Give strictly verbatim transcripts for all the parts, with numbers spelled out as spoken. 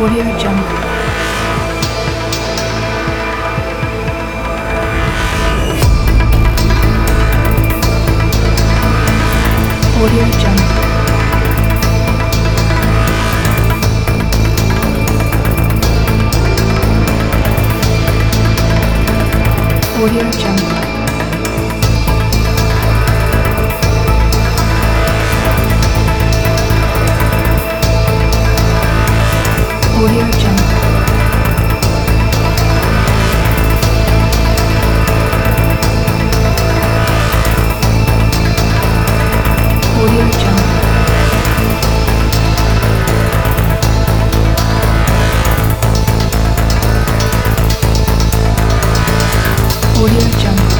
Audio Jungle. Audio Jungle. Audio Jungle. Audio Jungle. Audio Jungle. Audio Jungle.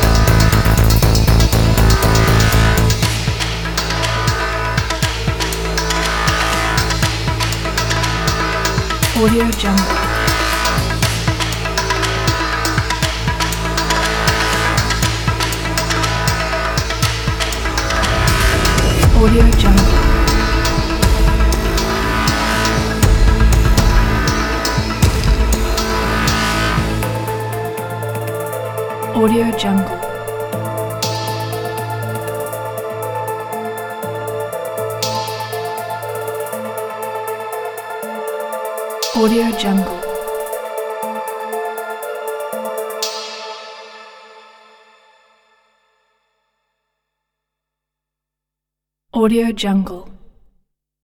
Audio Jungle. Audio Jungle. Audio Jungle. Audio Jungle. Audio Jungle.